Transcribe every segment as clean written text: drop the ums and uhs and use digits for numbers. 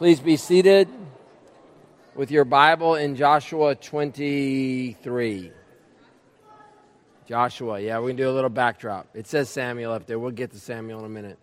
Please be seated with your Bible in Joshua 23. Joshua, yeah, we can do a little backdrop. It says Samuel up there. We'll get to Samuel in a minute.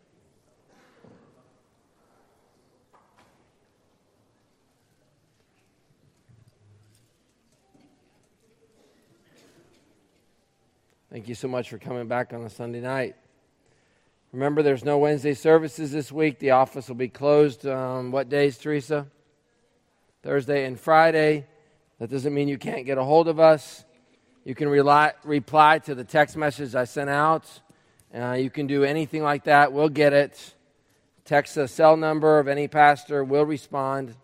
Thank you so much for coming back on a Sunday night. Remember, there's no Wednesday services this week. The office will be closed on what days, Teresa? Thursday and Friday. That doesn't mean you can't get a hold of us. You can reply to the text message I sent out. You can do anything like that. We'll get it. Text the cell number of any pastor. We'll respond.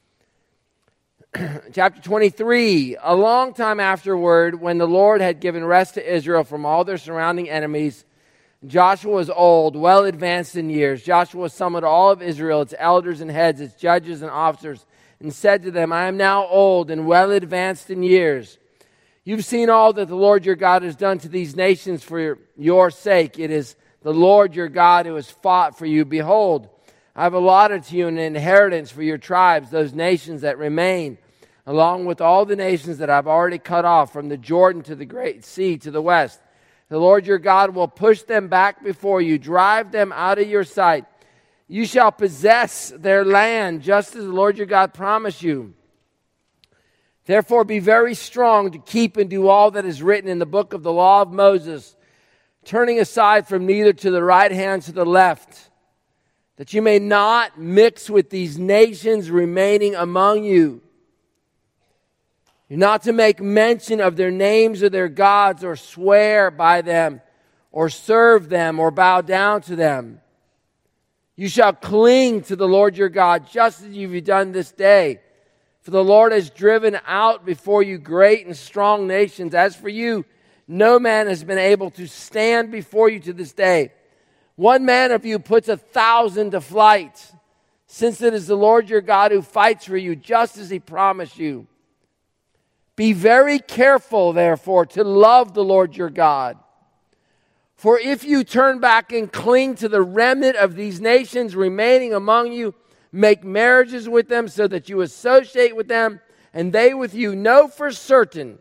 Chapter 23. A long time afterward, when the Lord had given rest to Israel from all their surrounding enemies, Joshua was old, well advanced in years. Joshua summoned all of Israel, its elders and heads, its judges and officers, and said to them, I am now old and well advanced in years. You've seen all that the Lord your God has done to these nations for your sake. It is the Lord your God who has fought for you. Behold, I have allotted to you an inheritance for your tribes, those nations that remain, along with all the nations that I've already cut off, from the Jordan to the great sea to the west. The Lord your God will push them back before you, drive them out of your sight. You shall possess their land, just as the Lord your God promised you. Therefore be very strong to keep and do all that is written in the book of the law of Moses, turning aside from neither to the right hand to the left, that you may not mix with these nations remaining among you. You're not to make mention of their names or their gods, or swear by them, or serve them, or bow down to them. You shall cling to the Lord your God, just as you've done this day. For the Lord has driven out before you great and strong nations. As for you, no man has been able to stand before you to this day. One man of you puts 1,000 to flight, since it is the Lord your God who fights for you, just as he promised you. Be very careful, therefore, to love the Lord your God. For if you turn back and cling to the remnant of these nations remaining among you, make marriages with them so that you associate with them, and they with you, know for certain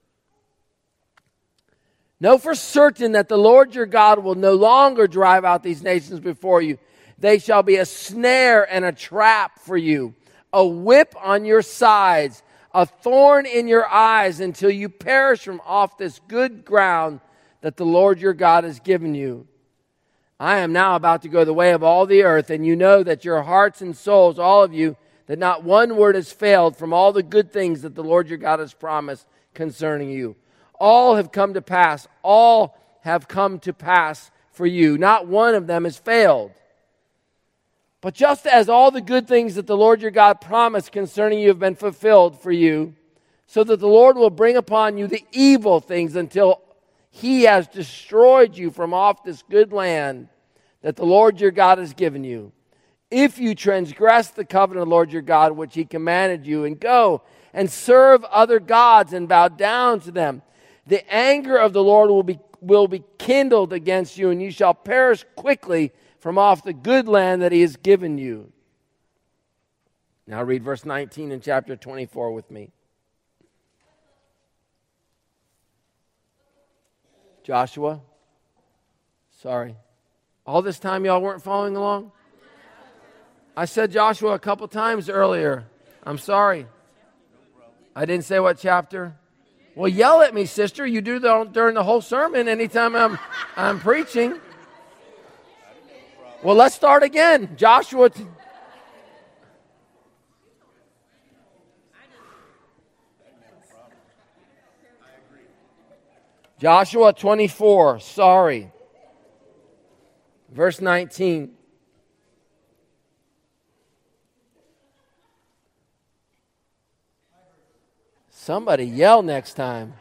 that the Lord your God will no longer drive out these nations before you. They shall be a snare and a trap for you, a whip on your sides, a thorn in your eyes, until you perish from off this good ground that the Lord your God has given you. I am now about to go the way of all the earth, and you know that your hearts and souls, all of you, that not one word has failed from all the good things that the Lord your God has promised concerning you. All have come to pass. All have come to pass for you. Not one of them has failed. But just as all the good things that the Lord your God promised concerning you have been fulfilled for you, so that the Lord will bring upon you the evil things until he has destroyed you from off this good land that the Lord your God has given you. If you transgress the covenant of the Lord your God, which he commanded you, and go and serve other gods and bow down to them, the anger of the Lord will be kindled against you, and you shall perish quickly from off the good land that he has given you. Now read verse 19 in chapter 24 with me. Joshua? Sorry. All this time y'all weren't following along? I said Joshua a couple times earlier. I'm sorry. I didn't say what chapter. Well, yell at me, sister. You do that during the whole sermon anytime I'm preaching. Well, let's start again. Joshua. Joshua 24. Sorry. Verse 19. Somebody yell next time.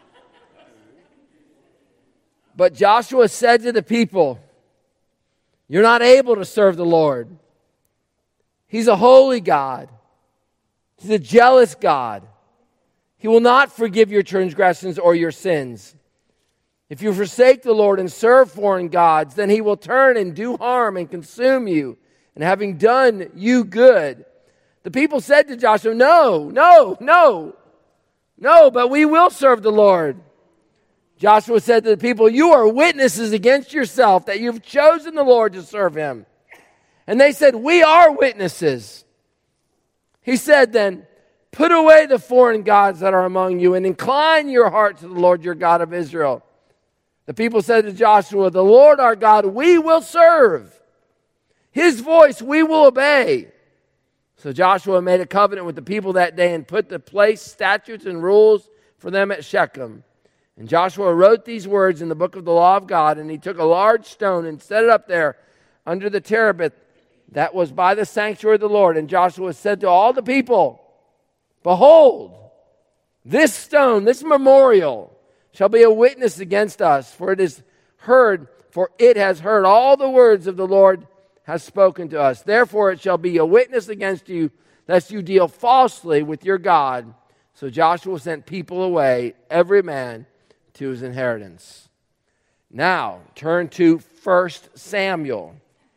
But Joshua said to the people, you're not able to serve the Lord. He's a holy God. He's a jealous God. He will not forgive your transgressions or your sins. If you forsake the Lord and serve foreign gods, then he will turn and do harm and consume you. And having done you good, The people said to Joshua, no, but we will serve the Lord. Joshua said to the people, you are witnesses against yourself that you've chosen the Lord to serve him. And they said, we are witnesses. He said then, put away the foreign gods that are among you and incline your heart to the Lord your God of Israel. The people said to Joshua, the Lord our God we will serve. His voice we will obey. So Joshua made a covenant with the people that day and put the place, statutes, and rules for them at Shechem. And Joshua wrote these words in the book of the law of God, and he took a large stone and set it up there under the terebinth that was by the sanctuary of the Lord. And Joshua said to all the people, behold, this stone, this memorial, shall be a witness against us, for it has heard all the words of the Lord has spoken to us. Therefore it shall be a witness against you, lest you deal falsely with your God. So Joshua sent people away, every man to his inheritance. Now, turn to 1 Samuel.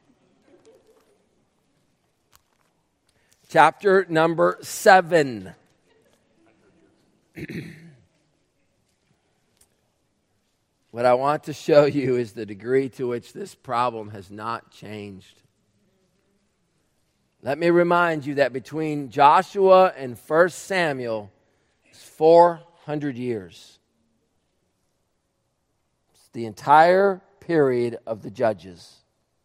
Chapter number 7. What I want to show you is the degree to which this problem has not changed. Let me remind you that between Joshua and 1 Samuel is 400 years. It's the entire period of the Judges.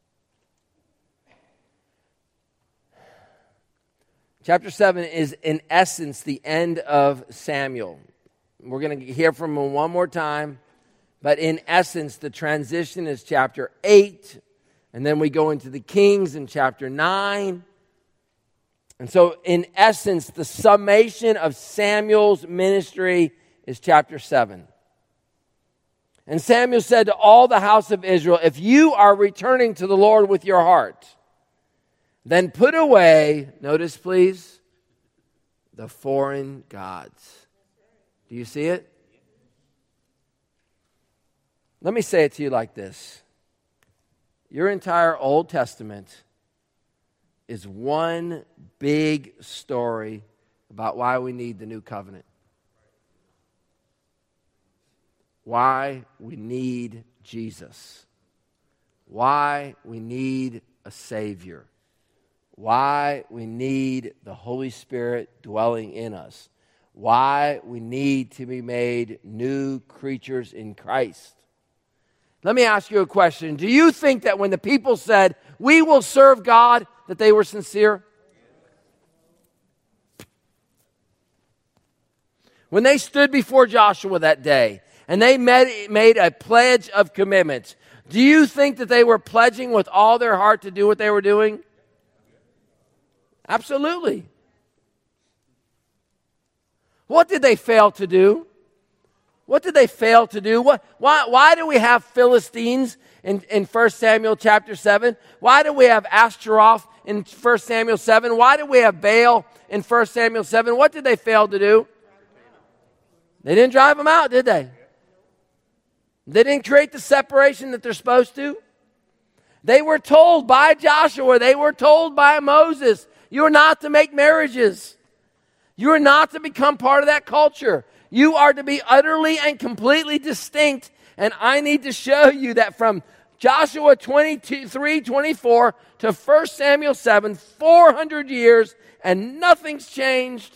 Chapter 7 is, in essence, the end of Samuel. We're going to hear from him one more time. But in essence, the transition is chapter 8. And then we go into the Kings in chapter 9. And so, in essence, the summation of Samuel's ministry is chapter 7. And Samuel said to all the house of Israel, if you are returning to the Lord with your heart, then put away, notice please, the foreign gods. Do you see it? Let me say it to you like this. Your entire Old Testament is one big story about why we need the new covenant. Why we need Jesus. Why we need a Savior. Why we need the Holy Spirit dwelling in us. Why we need to be made new creatures in Christ. Let me ask you a question. Do you think that when the people said, we will serve God, that they were sincere? When they stood before Joshua that day and they made a pledge of commitment, do you think that they were pledging with all their heart to do what they were doing? Absolutely. What did they fail to do? What did they fail to do? Why do we have Philistines in 1 Samuel chapter 7? Why do we have Ashtaroth in 1 Samuel 7? Why do we have Baal in 1 Samuel 7? What did they fail to do? They didn't drive them out, did they? They didn't create the separation that they're supposed to. They were told by Joshua, they were told by Moses, you are not to make marriages. You are not to become part of that culture. You are to be utterly and completely distinct. And I need to show you that from Joshua 23:24 to 1 Samuel 7, 400 years, and nothing's changed.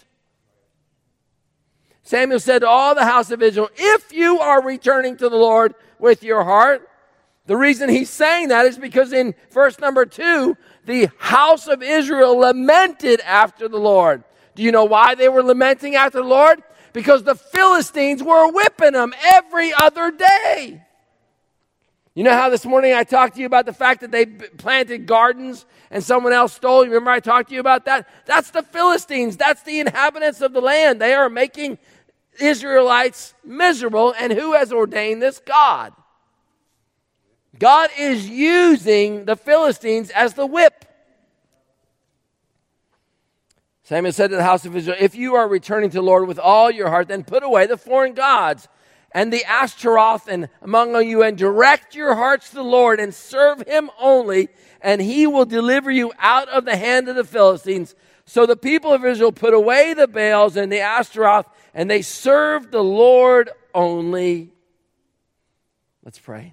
Samuel said to all the house of Israel, if you are returning to the Lord with your heart, the reason he's saying that is because in verse number 2, the house of Israel lamented after the Lord. Do you know why they were lamenting after the Lord? Because the Philistines were whipping them every other day. You know how this morning I talked to you about the fact that they planted gardens and someone else stole? You remember I talked to you about that? That's the Philistines. That's the inhabitants of the land. They are making Israelites miserable. And who has ordained this? God. God is using the Philistines as the whip. Samuel said to the house of Israel, if you are returning to the Lord with all your heart, then put away the foreign gods and the Ashtaroth and among you, and direct your hearts to the Lord and serve him only, and he will deliver you out of the hand of the Philistines. So the people of Israel put away the Baals and the Ashtaroth, and they served the Lord only. Let's pray.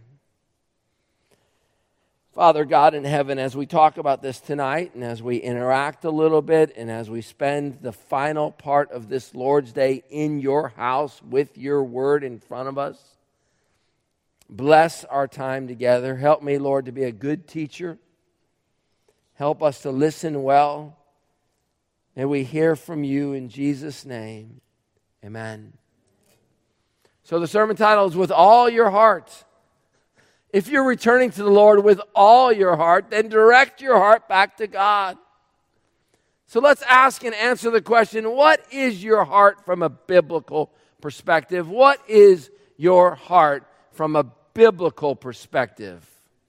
Father God in heaven, as we talk about this tonight, and as we interact a little bit, and as we spend the final part of this Lord's Day in your house with your word in front of us, bless our time together. Help me, Lord, to be a good teacher. Help us to listen well. May we hear from you in Jesus' name. Amen. So the sermon title is With All Your Heart. If you're returning to the Lord with all your heart, then direct your heart back to God. So let's ask and answer the question, what is your heart from a biblical perspective? What is your heart from a biblical perspective?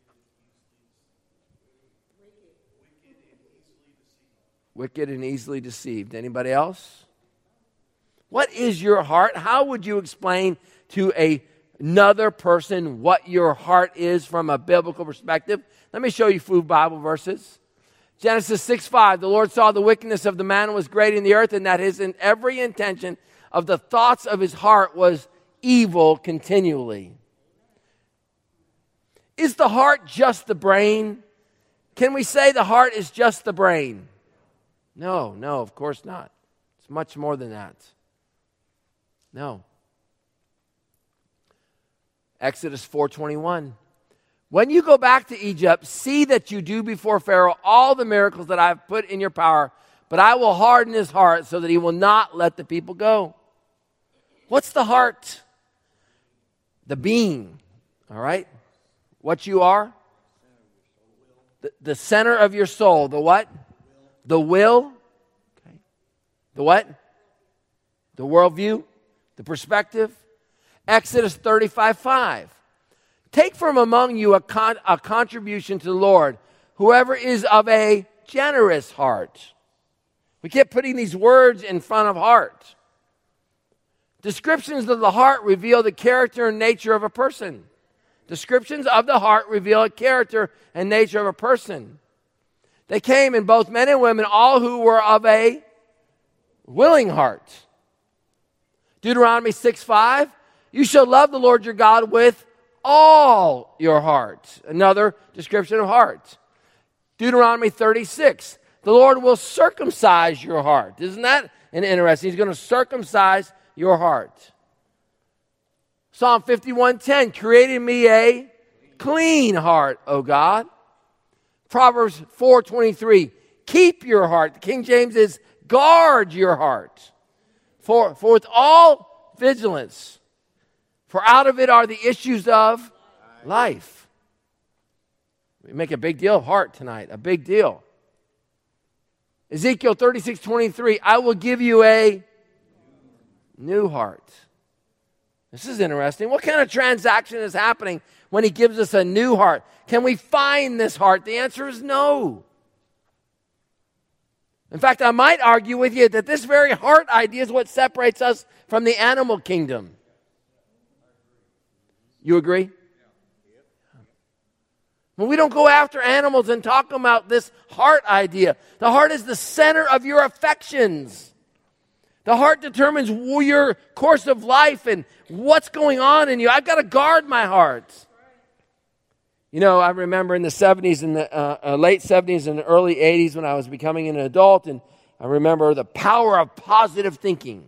Wicked and easily deceived. Anybody else? What is your heart? How would you explain to another person what your heart is from a biblical perspective? Let me show you few Bible verses. Genesis 6:5, the Lord saw the wickedness of the man was great in the earth, and that in every intention of the thoughts of his heart was evil continually. Is the heart just the brain? Can we say the heart is just the brain? No, of course not. It's much more than that. No. Exodus 4:21. When you go back to Egypt, see that you do before Pharaoh all the miracles that I have put in your power, but I will harden his heart so that he will not let the people go. What's the heart? The being, all right? What you are? The center of your soul. The what? The will. Okay. The what? The worldview. The perspective. Exodus 35:5. Take from among you a contribution to the Lord, whoever is of a generous heart. We keep putting these words in front of heart. Descriptions of the heart reveal the character and nature of a person. Descriptions of the heart reveal a character and nature of a person. They came in both men and women, all who were of a willing heart. Deuteronomy 6:5. You shall love the Lord your God with all your heart. Another description of heart. Deuteronomy 36. The Lord will circumcise your heart. Isn't that interesting? He's going to circumcise your heart. Psalm 51:10. Create in me a clean heart, O God. Proverbs 4:23. Keep your heart. The King James is guard your heart. For with all vigilance. For out of it are the issues of life. We make a big deal of heart tonight. A big deal. Ezekiel 36:23. I will give you a new heart. This is interesting. What kind of transaction is happening when he gives us a new heart? Can we find this heart? The answer is no. In fact, I might argue with you that this very heart idea is what separates us from the animal kingdom. You agree? When we don't go after animals and talk about this heart idea, the heart is the center of your affections. The heart determines your course of life and what's going on in you. I've got to guard my heart. You know, I remember in the 70s, in the late 70s and early 80s when I was becoming an adult, and I remember the power of positive thinking.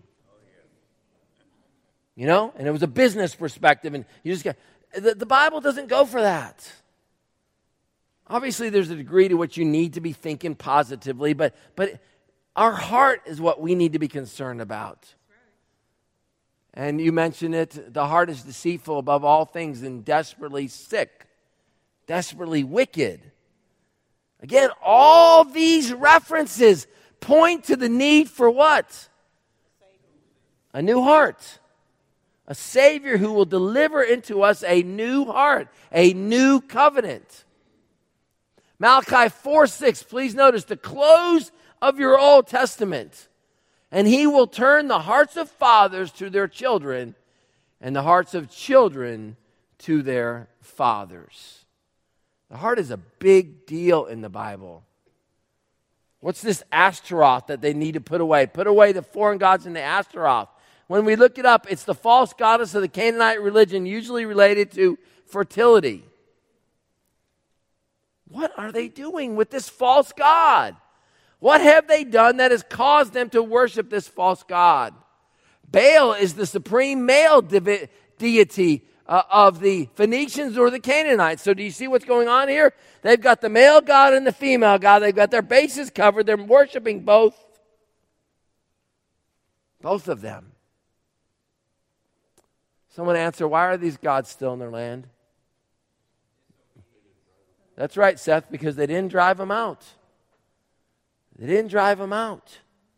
You know, and it was a business perspective, and you just get the Bible doesn't go for that. Obviously, there's a degree to which you need to be thinking positively, but our heart is what we need to be concerned about. And you mentioned it, the heart is deceitful above all things and desperately sick, desperately wicked. Again, all these references point to the need for what? A new heart. A Savior who will deliver into us a new heart, a new covenant. Malachi 4:6, please notice the close of your Old Testament. And he will turn the hearts of fathers to their children and the hearts of children to their fathers. The heart is a big deal in the Bible. What's this Ashtaroth that they need to put away? Put away the foreign gods and the Ashtaroth. When we look it up, it's the false goddess of the Canaanite religion, usually related to fertility. What are they doing with this false god? What have they done that has caused them to worship this false god? Baal is the supreme male deity of the Phoenicians or the Canaanites. So do you see what's going on here? They've got the male god and the female god. They've got their bases covered. They're worshiping both. Both of them. Someone answer, why are these gods still in their land? That's right, Seth, because they didn't drive them out. They didn't drive them out.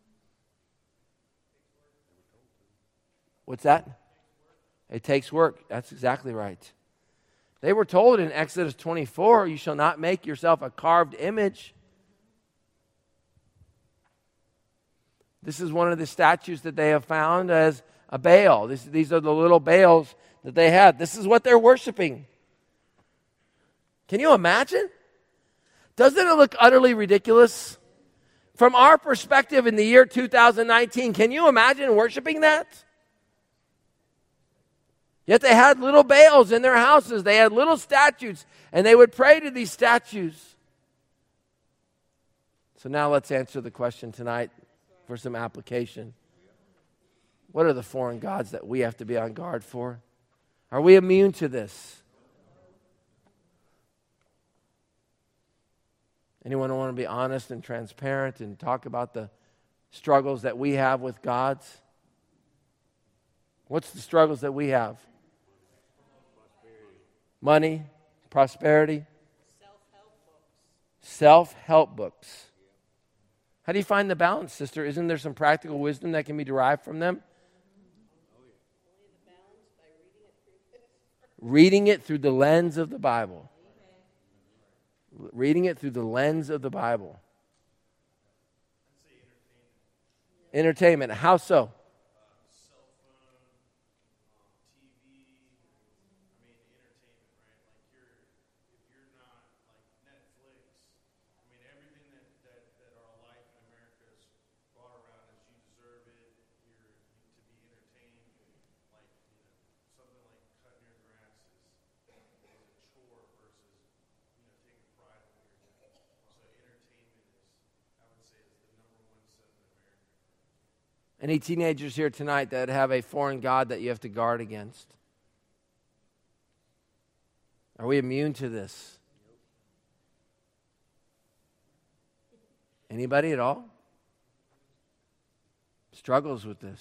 What's that? It takes work. That's exactly right. They were told in Exodus 24, you shall not make yourself a carved image. This is one of the statues that they have found as a Baal. These are the little Baals that they had. This is what they're worshiping. Can you imagine? Doesn't it look utterly ridiculous? From our perspective in the year 2019, can you imagine worshiping that? Yet they had little Baals in their houses. They had little statues, and they would pray to these statues. So now let's answer the question tonight for some application. What are the foreign gods that we have to be on guard for? Are we immune to this? Anyone want to be honest and transparent and talk about the struggles that we have with gods? What's the struggles that we have? Money, prosperity, self-help books. How do you find the balance, sister? Isn't there some practical wisdom that can be derived from them? Reading it through the lens of the Bible. Reading it through the lens of the Bible. Entertainment. How so? Any teenagers here tonight that have a foreign god that you have to guard against? Are we immune to this? Anybody at all? Struggles with this.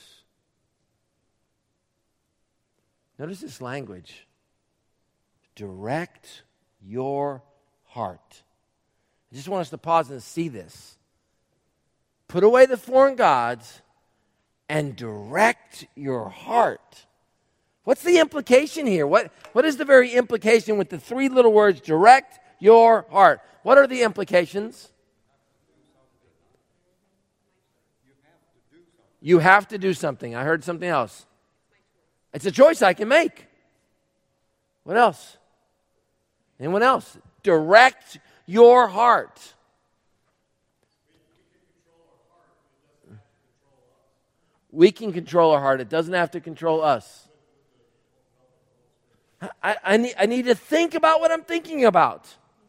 Notice this language. Direct your heart. I just want us to pause and see this. Put away the foreign gods and direct your heart. What's the implication here? What is the very implication with the three little words, direct your heart? What are the implications? You have to do something. I heard something else. It's a choice I can make. What else? Anyone else? Direct your heart. We can control our heart. It doesn't have to control us. I need to think about what I'm thinking about.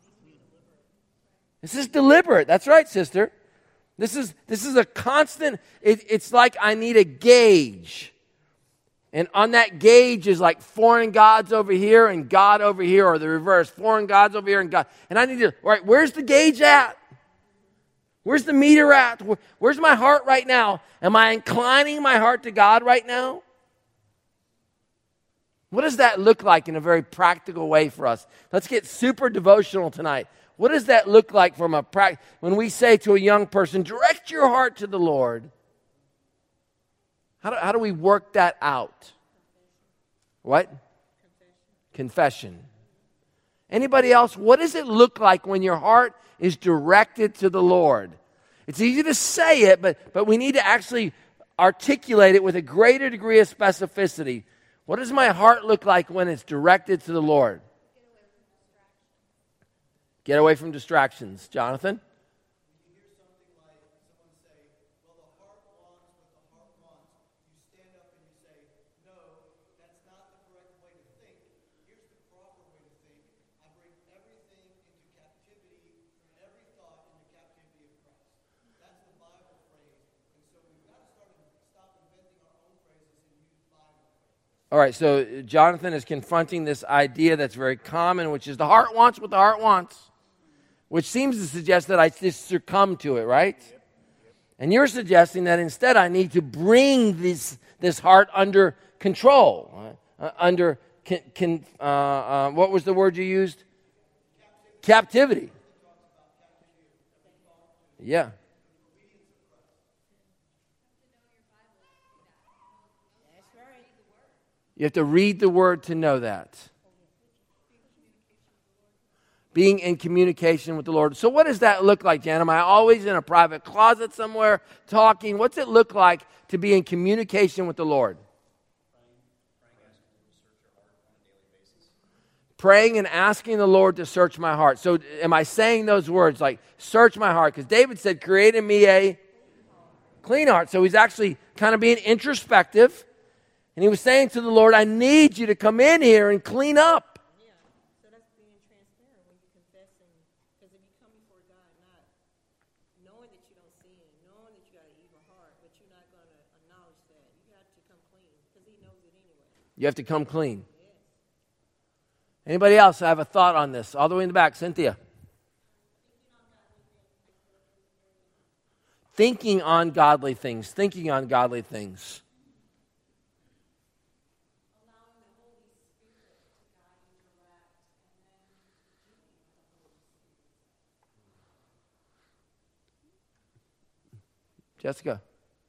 This is deliberate. That's right, sister. This is a constant. It's like I need a gauge. And on that gauge is like foreign gods over here and God over here, or the reverse. Foreign gods over here and God. And I need to, all right, where's the gauge at? Where's the meter at? Where's my heart right now? Am I inclining my heart to God right now? What does that look like in a very practical way for us? Let's get super devotional tonight. What does that look like from when we say to a young person, direct your heart to the Lord? How do we work that out? What? Confession. Anybody else? What does it look like when your heart is directed to the Lord? It's easy to say it, but we need to actually articulate it with a greater degree of specificity. What does my heart look like when it's directed to the Lord? Get away from distractions. Jonathan? All right, so Jonathan is confronting this idea that's very common, which is the heart wants what the heart wants, which seems to suggest that I just succumb to it, right? And you're suggesting that instead I need to bring this heart under control, under, what was the word you used? Captivity. Yeah. You have to read the word to know that. Being in communication with the Lord. So what does that look like, Jan? Am I always in a private closet somewhere talking? What's it look like to be in communication with the Lord? Praying and asking the Lord to search my heart. So am I saying those words like, search my heart? Because David said, create in me a clean heart. So he's actually kind of being introspective. And he was saying to the Lord, I need you to come in here and clean up. Yeah, so that's being transparent when you're confessing. Because if you come before God not knowing that you don't see Him, knowing that you got an evil heart, but you're not going to acknowledge that, you got to come clean because He knows it anyway. You have to come clean. Yes. Anybody else? I have a thought on this. All the way in the back, Cynthia. Thinking on godly things. Thinking on godly things. Jessica.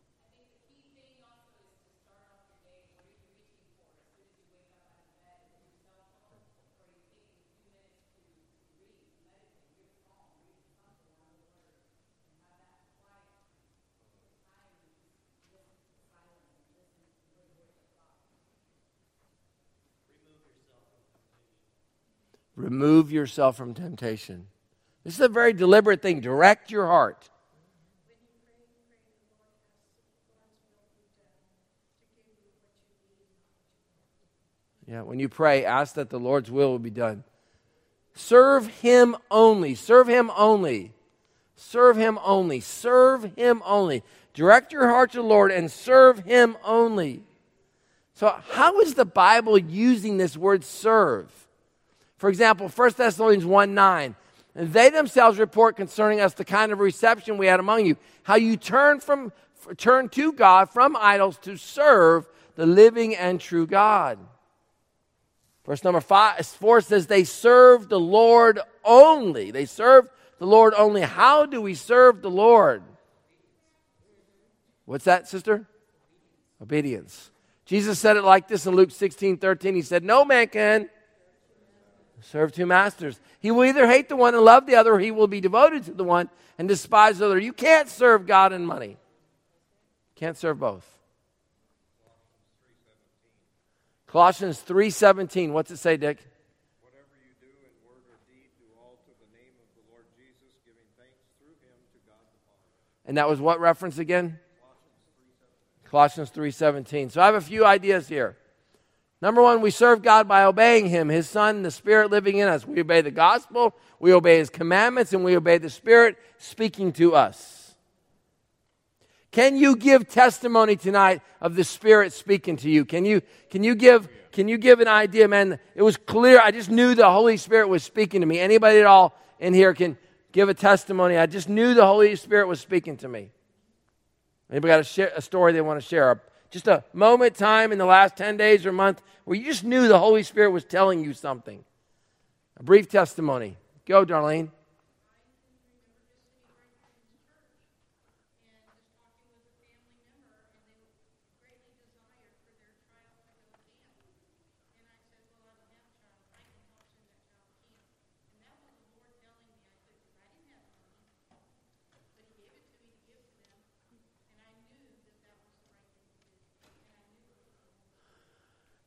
Remove yourself from temptation. This is a very deliberate thing. Direct your heart. Yeah, when you pray, ask that the Lord's will be done. Serve Him only. Serve Him only. Serve Him only. Serve Him only. Direct your heart to the Lord and serve Him only. So how is the Bible using this word serve? For example, 1 Thessalonians 1:9. They themselves report concerning us the kind of reception we had among you, how you turn to God from idols to serve the living and true God. Verse number 4 says they serve the Lord only. They serve the Lord only. How do we serve the Lord? What's that, sister? Obedience. Jesus said it like this in Luke 16:13. He said, no man can serve two masters. He will either hate the one and love the other, or he will be devoted to the one and despise the other. You can't serve God and money. Can't serve both. Colossians 3:17. What's it say, Dick? Whatever you do in word or deed, do all to the name of the Lord Jesus, giving thanks through Him to God the Father. And that was what reference again? Colossians 3:17. So I have a few ideas here. Number one, we serve God by obeying Him, His Son, the Spirit living in us. We obey the gospel, we obey His commandments, and we obey the Spirit speaking to us. Can you give testimony tonight of the Spirit speaking to you? Can you give an idea, man? It was clear. I just knew the Holy Spirit was speaking to me. Anybody at all in here can give a testimony. I just knew the Holy Spirit was speaking to me. Anybody got a story they want to share? Just a moment, time in the last 10 days or month where you just knew the Holy Spirit was telling you something. A brief testimony. Go, Darlene.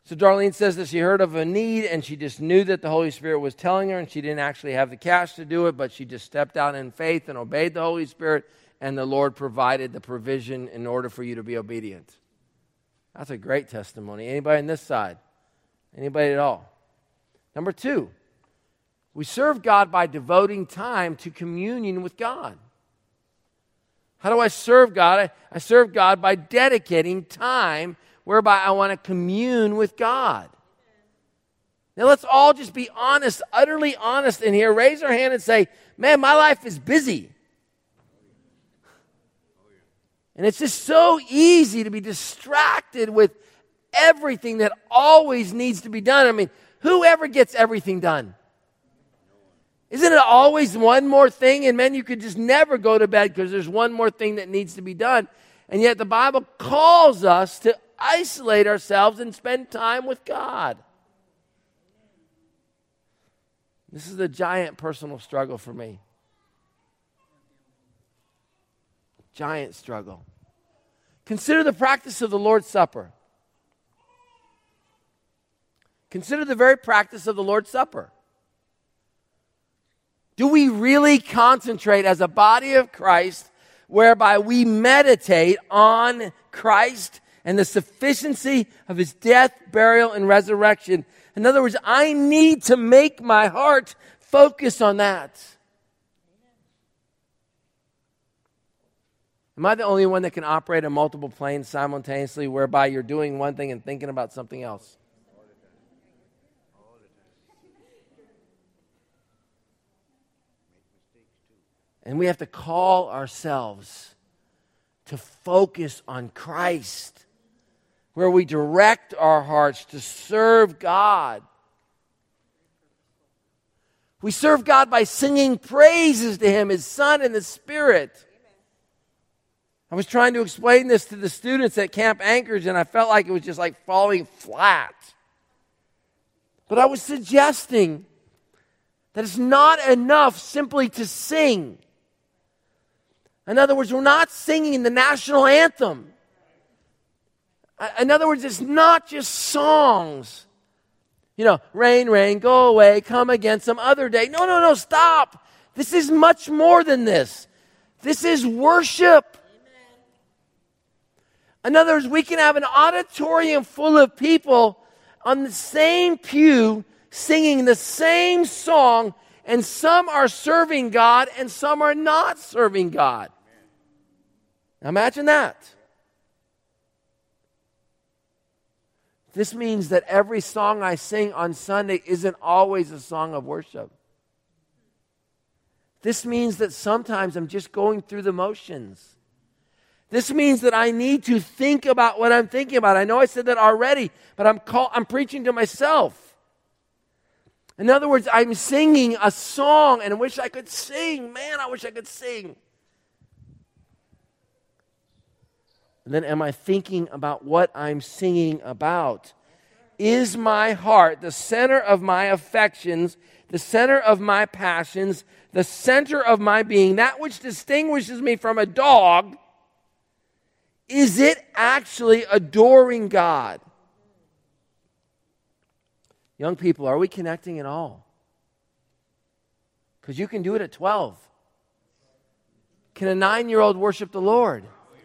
So Darlene says that she heard of a need and she just knew that the Holy Spirit was telling her, and she didn't actually have the cash to do it, but she just stepped out in faith and obeyed the Holy Spirit, and the Lord provided the provision in order for you to be obedient. That's a great testimony. Anybody on this side? Anybody at all? Number 2, we serve God by devoting time to communion with God. How do I serve God? I serve God by dedicating time whereby I want to commune with God. Now let's all just be honest, utterly honest in here. Raise our hand and say, man, my life is busy. And it's just so easy to be distracted with everything that always needs to be done. I mean, whoever gets everything done? Isn't it always one more thing? And man, you could just never go to bed because there's one more thing that needs to be done. And yet the Bible calls us to isolate ourselves and spend time with God. This is a giant personal struggle for me. Giant struggle. Consider the practice of the Lord's Supper. Consider the very practice of the Lord's Supper. Do we really concentrate as a body of Christ whereby we meditate on Christ and the sufficiency of his death, burial, and resurrection? In other words, I need to make my heart focus on that. Am I the only one that can operate on multiple planes simultaneously whereby you're doing one thing and thinking about something else? And we have to call ourselves to focus on Christ, where we direct our hearts to serve God. We serve God by singing praises to him, his Son, and the Spirit. I was trying to explain this to the students at Camp Anchorage, and I felt like it was just like falling flat. But I was suggesting that it's not enough simply to sing. In other words, we're not singing the national anthem. In other words, it's not just songs. You know, rain, rain, go away, come again some other day. No, stop. This is much more than this. This is worship. In other words, we can have an auditorium full of people on the same pew singing the same song, and some are serving God and some are not serving God. Now imagine that. This means that every song I sing on Sunday isn't always a song of worship. This means that sometimes I'm just going through the motions. This means that I need to think about what I'm thinking about. I know I said that already, but I'm preaching to myself. In other words, I'm singing a song and I wish I could sing. Man, I wish I could sing. And then am I thinking about what I'm singing about? Is my heart the center of my affections, the center of my passions, the center of my being, that which distinguishes me from a dog? Is it actually adoring God? Young people, are we connecting at all? Because you can do it at 12. Can a 9-year-old worship the Lord?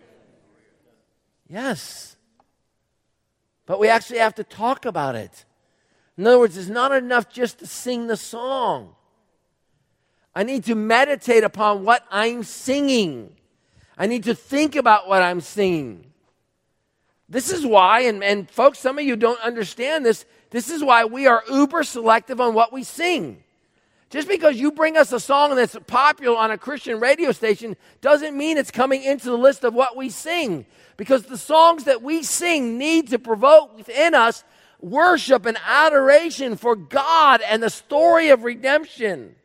Yes. But we actually have to talk about it. In other words, it's not enough just to sing the song. I need to meditate upon what I'm singing. I need to think about what I'm singing. This is why, and folks, some of you don't understand this. This is why we are uber selective on what we sing. Just because you bring us a song that's popular on a Christian radio station doesn't mean it's coming into the list of what we sing. Because the songs that we sing need to provoke within us worship and adoration for God and the story of redemption.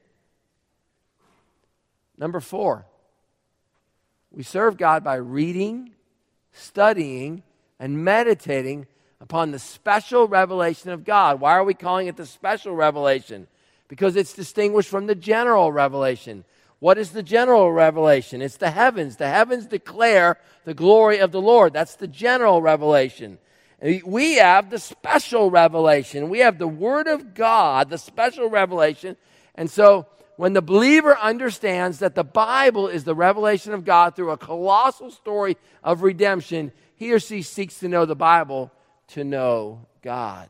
Number 4, we serve God by reading, studying, and meditating upon the special revelation of God. Why are we calling it the special revelation? Because it's distinguished from the general revelation. What is the general revelation? It's the heavens. The heavens declare the glory of the Lord. That's the general revelation. We have the special revelation. We have the Word of God, the special revelation. And so when the believer understands that the Bible is the revelation of God through a colossal story of redemption, he or she seeks to know the Bible to know God.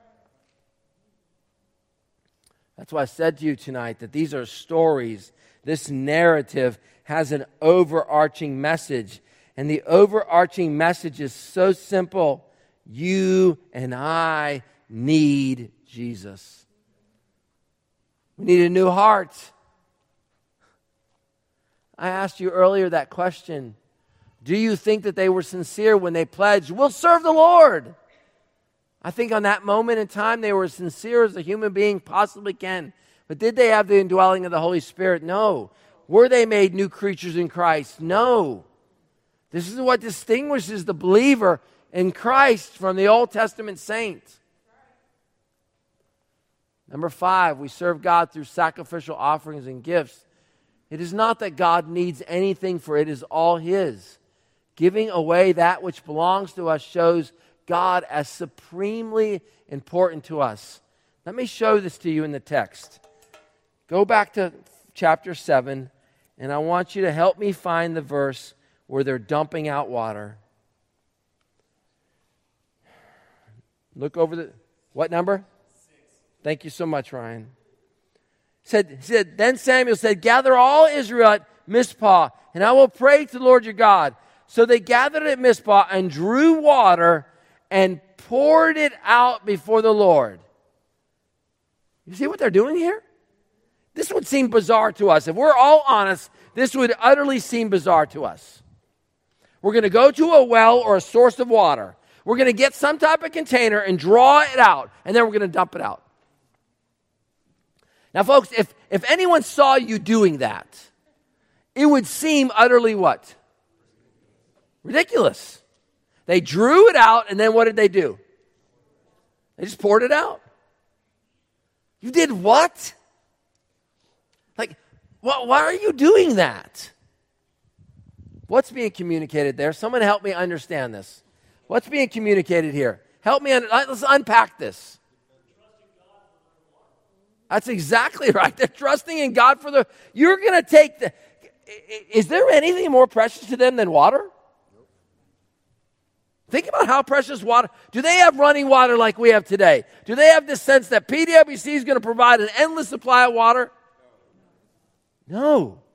That's why I said to you tonight that these are stories. This narrative has an overarching message. And the overarching message is so simple. You and I need Jesus. We need a new heart. I asked you earlier that question. Do you think that they were sincere when they pledged, we'll serve the Lord? I think on that moment in time, they were as sincere as a human being possibly can. But did they have the indwelling of the Holy Spirit? No. Were they made new creatures in Christ? No. This is what distinguishes the believer in Christ from the Old Testament saint. Number 5, we serve God through sacrificial offerings and gifts. It is not that God needs anything, for it is all His. Giving away that which belongs to us shows God as supremely important to us. Let me show this to you in the text. Go back to chapter 7, and I want you to help me find the verse where they're dumping out water. Look over the, what number? 6. Thank you so much, Ryan. Then Samuel said, gather all Israel at Mizpah, and I will pray to the Lord your God. So they gathered at Mizpah and drew water and poured it out before the Lord. You see what they're doing here? This would seem bizarre to us. If we're all honest, this would utterly seem bizarre to us. We're going to go to a well or a source of water. We're going to get some type of container and draw it out, and then we're going to dump it out. Now, folks, if anyone saw you doing that, it would seem utterly what? Ridiculous. They drew it out, and then what did they do? They just poured it out. You did what? Like, why are you doing that? What's being communicated there? Someone help me understand this. What's being communicated here? Help me, let's unpack this. That's exactly right. They're trusting in God for the, you're going to take the, is there anything more precious to them than water? Think about how precious water. Do they have running water like we have today? Do they have this sense that PWC is going to provide an endless supply of water? No.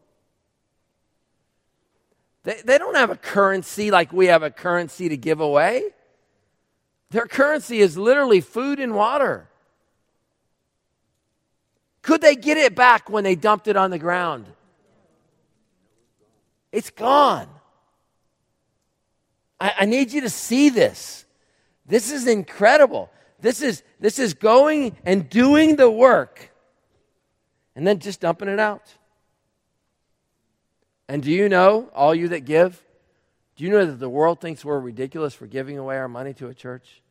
They don't have a currency like we have a currency to give away. Their currency is literally food and water. Could they get it back when they dumped it on the ground? It's gone. I need you to see this. This is incredible. This is going and doing the work and then just dumping it out. And do you know, all you that give, do you know that the world thinks we're ridiculous for giving away our money to a church?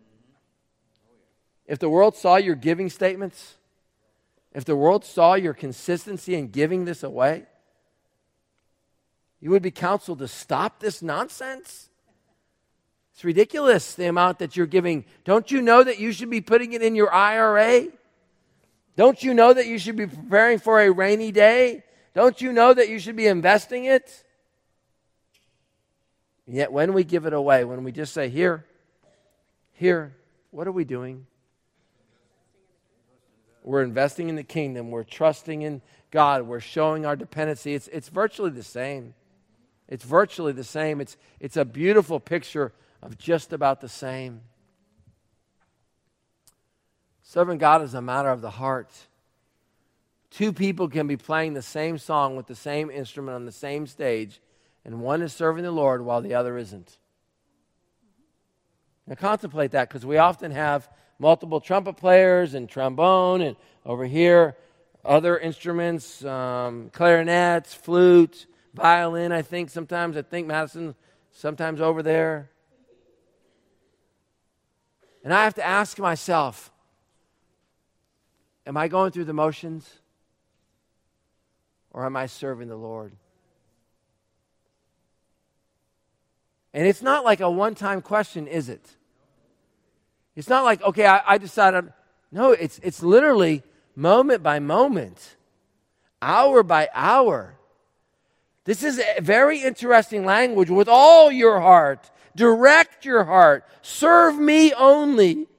If the world saw your giving statements, if the world saw your consistency in giving this away, you would be counseled to stop this nonsense. It's ridiculous, the amount that you're giving. Don't you know that you should be putting it in your IRA? Don't you know that you should be preparing for a rainy day? Don't you know that you should be investing it? And yet when we give it away, when we just say, here, what are we doing? We're investing in the kingdom. We're trusting in God. We're showing our dependency. It's virtually the same. It's virtually the same. It's a beautiful picture of just about the same. Serving God is a matter of the heart. Two people can be playing the same song with the same instrument on the same stage, and one is serving the Lord while the other isn't. Now contemplate that, because we often have multiple trumpet players and trombone, and over here other instruments, clarinets, flute, violin. I think Madison sometimes over there. And I have to ask myself, am I going through the motions? Or am I serving the Lord? And it's not like a one-time question, is it? It's not like, okay, I decided. No, it's literally moment by moment, hour by hour. This is a very interesting language. With all your heart, direct your heart, serve me only.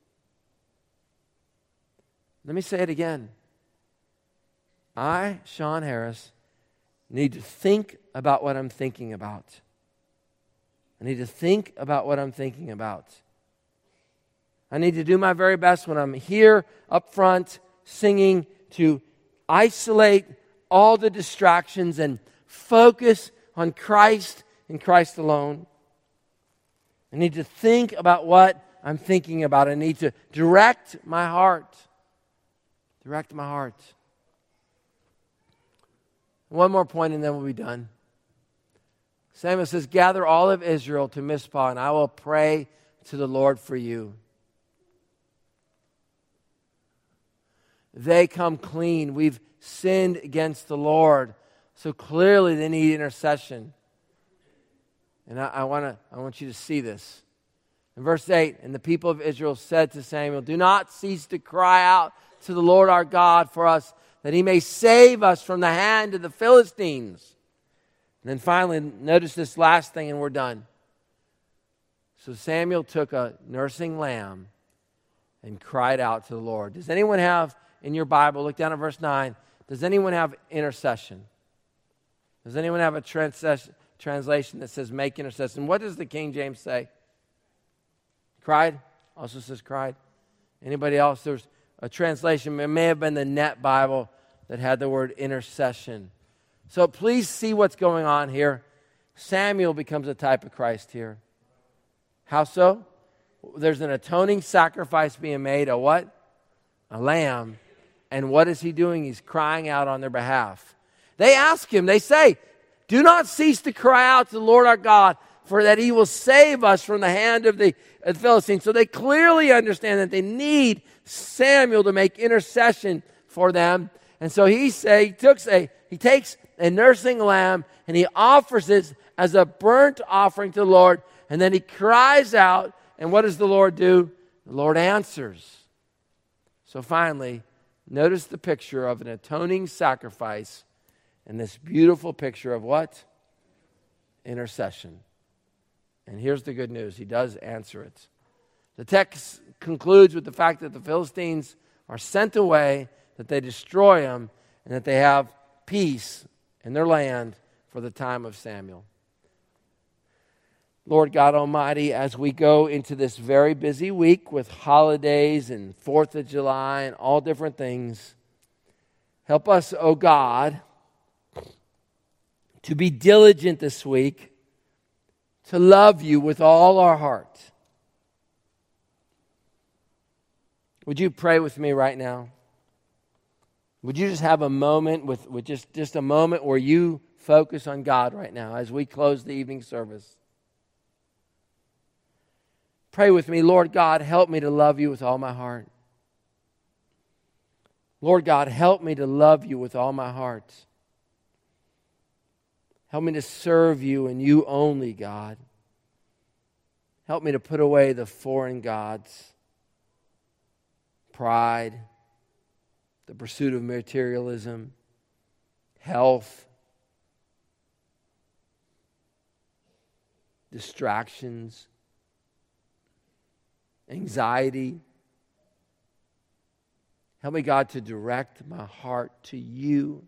Let me say it again. I, Sean Harris, need to think about what I'm thinking about. I need to think about what I'm thinking about. I need to do my very best when I'm here up front singing to isolate all the distractions and focus on Christ and Christ alone. I need to think about what I'm thinking about. I need to direct my heart. Direct my heart. One more point and then we'll be done. Samuel says, gather all of Israel to Mizpah and I will pray to the Lord for you. They come clean. We've sinned against the Lord. So clearly they need intercession. And I want you to see this. In verse 8, and the people of Israel said to Samuel, do not cease to cry out to the Lord our God for us, that he may save us from the hand of the Philistines. And then finally, notice this last thing and we're done. So Samuel took a nursing lamb and cried out to the Lord. Does anyone have, in your Bible, look down at verse 9, does anyone have intercession? Does anyone have a translation that says make intercession? What does the King James say? Cried? Also says cried. Anybody else? There's a translation. It may have been the Net Bible that had the word intercession. So please see what's going on here. Samuel becomes a type of Christ here. How so? There's an atoning sacrifice being made. A what? A lamb. And what is he doing? He's crying out on their behalf. They ask him, they say, do not cease to cry out to the Lord our God, for that he will save us from the hand of the Philistines. So they clearly understand that they need Samuel to make intercession for them. And so he takes a nursing lamb and he offers it as a burnt offering to the Lord. And then he cries out. And what does the Lord do? The Lord answers. So finally, notice the picture of an atoning sacrifice and this beautiful picture of what? Intercession. And here's the good news. He does answer it. The text concludes with the fact that the Philistines are sent away, that they destroy them, and that they have peace in their land for the time of Samuel. Lord God Almighty, as we go into this very busy week with holidays and 4th of July and all different things, help us, oh God, to be diligent this week, to love you with all our heart. Would you pray with me right now? Would you just have a moment with just a moment where you focus on God right now as we close the evening service? Pray with me. Lord God, help me to love you with all my heart. Lord God, help me to love you with all my heart. Help me to serve you and you only, God. Help me to put away the foreign gods, pride, the pursuit of materialism, health, distractions, anxiety. Help me, God, to direct my heart to you.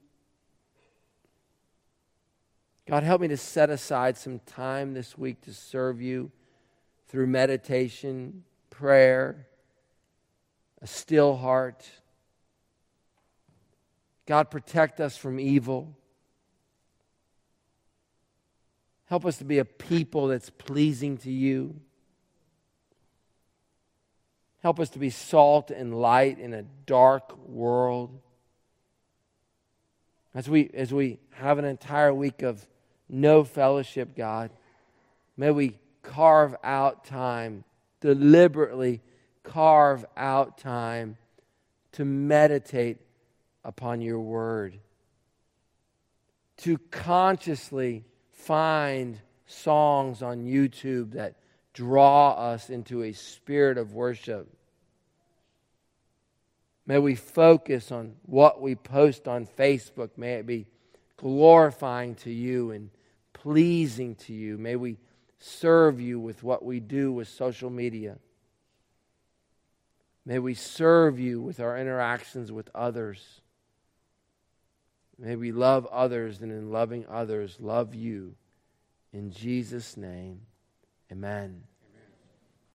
God, help me to set aside some time this week to serve you through meditation, prayer, a still heart. God, protect us from evil. Help us to be a people that's pleasing to you. Help us to be salt and light in a dark world. As we have an entire week of no fellowship, God, may we carve out time, deliberately carve out time to meditate upon your word, to consciously find songs on YouTube that draw us into a spirit of worship. May we focus on what we post on Facebook. May it be glorifying to you and pleasing to you. May we serve you with what we do with social media. May we serve you with our interactions with others. May we love others, and in loving others, love you. In Jesus' name, amen.